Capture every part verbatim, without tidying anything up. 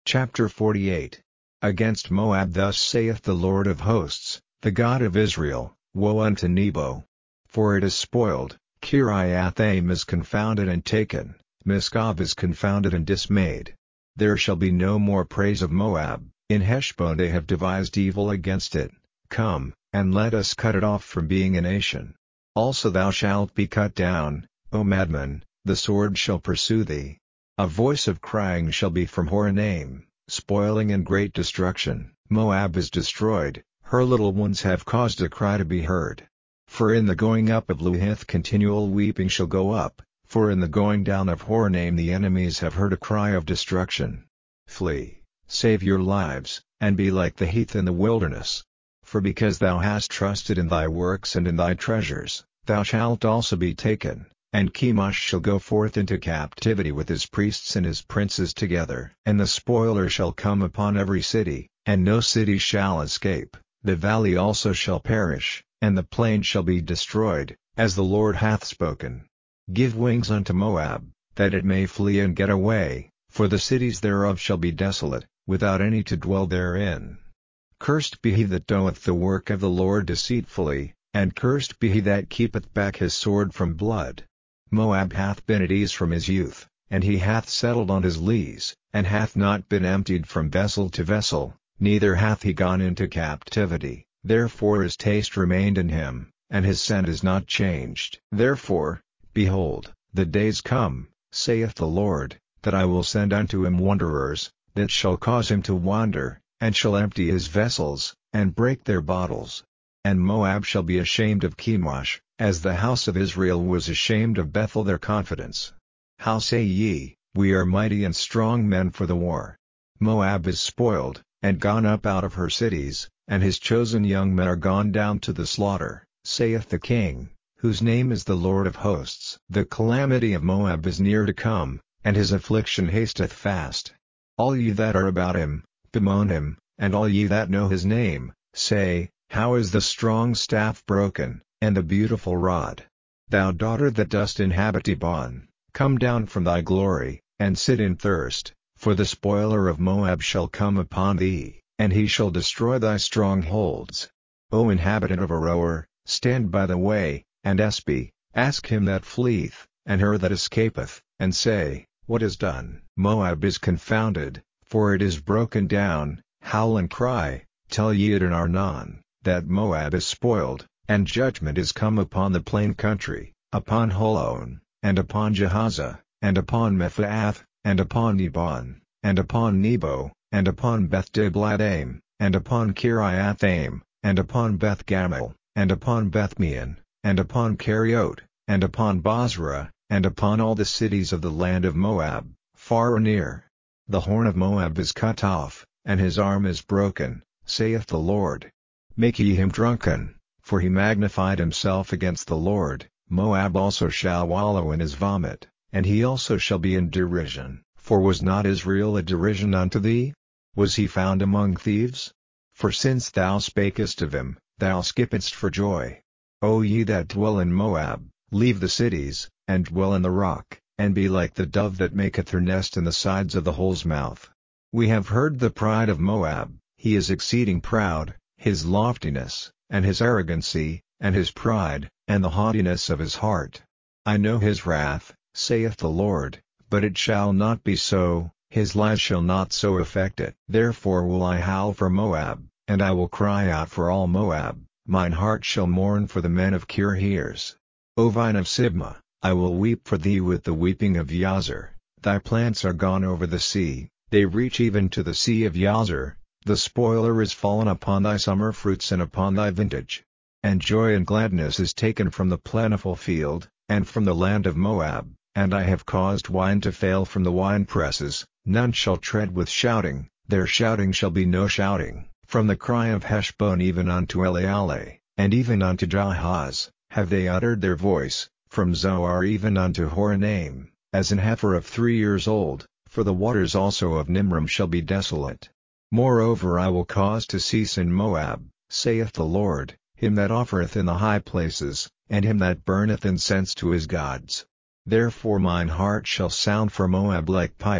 Chapter forty-eight. Against Moab thus saith the Lord of hosts, the God of Israel, Woe unto Nebo! For it is spoiled, Kiriathaim is confounded and taken, Misgav is confounded and dismayed. There shall be no more praise of Moab, in Heshbon they have devised evil against it. Come, and let us cut it off from being a nation. Also thou shalt be cut down, O madman, the sword shall pursue thee. A voice of crying shall be from Horonaim, spoiling and great destruction. Moab is destroyed, her little ones have caused a cry to be heard. For in the going up of Luhith continual weeping shall go up, for in the going down of Horonaim the enemies have heard a cry of destruction. Flee, save your lives, and be like the heath in the wilderness. For because thou hast trusted in thy works and in thy treasures, thou shalt also be taken. And Chemosh shall go forth into captivity with his priests and his princes together. And the spoiler shall come upon every city, and no city shall escape, the valley also shall perish, and the plain shall be destroyed, as the Lord hath spoken. Give wings unto Moab, that it may flee and get away, for the cities thereof shall be desolate, without any to dwell therein. Cursed be he that doeth the work of the Lord deceitfully, and cursed be he that keepeth back his sword from blood. Moab hath been at ease from his youth, and he hath settled on his lees, and hath not been emptied from vessel to vessel, neither hath he gone into captivity, therefore his taste remained in him, and his scent is not changed. Therefore, behold, the days come, saith the Lord, that I will send unto him wanderers, that shall cause him to wander, and shall empty his vessels, and break their bottles. And Moab shall be ashamed of Chemosh, as the house of Israel was ashamed of Bethel their confidence. How say ye, We are mighty and strong men for the war? Moab is spoiled, and gone up out of her cities, and his chosen young men are gone down to the slaughter, saith the King, whose name is the Lord of hosts. The calamity of Moab is near to come, and his affliction hasteth fast. All ye that are about him, bemoan him, and all ye that know his name, say, How is the strong staff broken, and the beautiful rod? Thou daughter that dost inhabit Dibon, come down from thy glory, and sit in thirst, for the spoiler of Moab shall come upon thee, and he shall destroy thy strongholds. O inhabitant of Aroer, stand by the way, and Espy, ask him that fleeth, and her that escapeth, and say, What is done? Moab is confounded, for it is broken down. Howl and cry, tell ye it in Arnon, that Moab is spoiled, and judgment is come upon the plain country, upon Holon, and upon Jahaza, and upon Mephaath, and upon Dibon, and upon Nebo, and upon Beth-Diblathaim, and upon Kiriathaim, and upon Beth-Gamel, and upon Bethmeon, and upon Keriot, and upon Bozrah, and upon all the cities of the land of Moab, far or near. The horn of Moab is cut off, and his arm is broken, saith the Lord. Make ye him drunken, for he magnified himself against the Lord. Moab also shall wallow in his vomit, and he also shall be in derision. For was not Israel a derision unto thee? Was he found among thieves? For since thou spakest of him, thou skippedst for joy. O ye that dwell in Moab, leave the cities, and dwell in the rock, and be like the dove that maketh her nest in the sides of the hole's mouth. We have heard the pride of Moab, he is exceeding proud, his loftiness, and his arrogancy, and his pride, and the haughtiness of his heart. I know his wrath, saith the Lord, but it shall not be so, his lies shall not so affect it. Therefore will I howl for Moab, and I will cry out for all Moab, mine heart shall mourn for the men of Kirheres. O vine of Sibmah, I will weep for thee with the weeping of Yazer, thy plants are gone over the sea, they reach even to the sea of Yazer, the spoiler is fallen upon thy summer fruits and upon thy vintage. And joy and gladness is taken from the plentiful field, and from the land of Moab, and I have caused wine to fail from the winepresses, none shall tread with shouting, their shouting shall be no shouting. From the cry of Heshbon even unto Elealeh, and even unto Jahaz, have they uttered their voice, from Zoar even unto Horonaim, as an heifer of three years old, for the waters also of Nimrim shall be desolate. Moreover I will cause to cease in Moab, saith the Lord, him that offereth in the high places, and him that burneth incense to his gods. Therefore mine heart shall sound for Moab like pipes,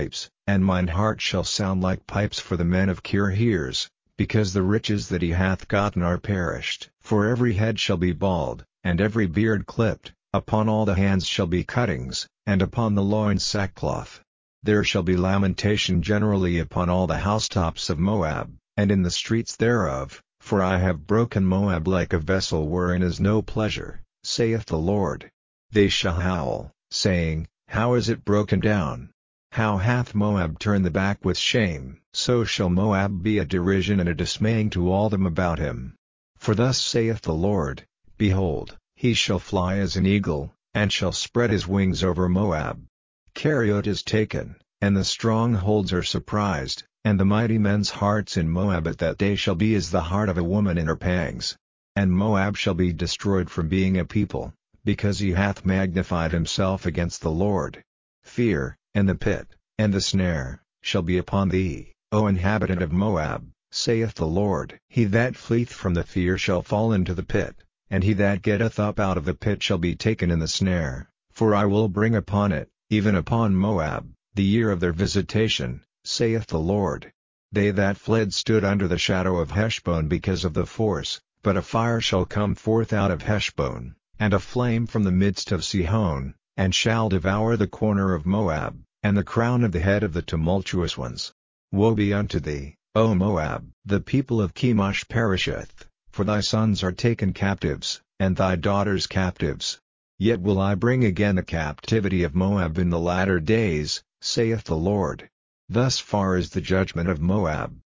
And mine heart shall sound like pipes for the men of Kir hears, because the riches that he hath gotten are perished. For every head shall be bald, and every beard clipped, upon all the hands shall be cuttings, and upon the loins sackcloth. There shall be lamentation generally upon all the housetops of Moab, and in the streets thereof, for I have broken Moab like a vessel wherein is no pleasure, saith the Lord. They shall howl, saying, How is it broken down? How hath Moab turned the back with shame? So shall Moab be a derision and a dismaying to all them about him. For thus saith the Lord, Behold, he shall fly as an eagle, and shall spread his wings over Moab. Keriot is taken, and the strongholds are surprised, and the mighty men's hearts in Moab at that day shall be as the heart of a woman in her pangs. And Moab shall be destroyed from being a people, because he hath magnified himself against the Lord. Fear, and the pit, and the snare, shall be upon thee, O inhabitant of Moab, saith the Lord. He that fleeth from the fear shall fall into the pit, and he that getteth up out of the pit shall be taken in the snare, for I will bring upon it, even upon Moab, the year of their visitation, saith the Lord. They that fled stood under the shadow of Heshbon because of the force, but a fire shall come forth out of Heshbon, and a flame from the midst of Sihon, and shall devour the corner of Moab, and the crown of the head of the tumultuous ones. Woe be unto thee, O Moab! The people of Chemosh perisheth, for thy sons are taken captives, and thy daughters captives. Yet will I bring again the captivity of Moab in the latter days, saith the Lord. Thus far is the judgment of Moab.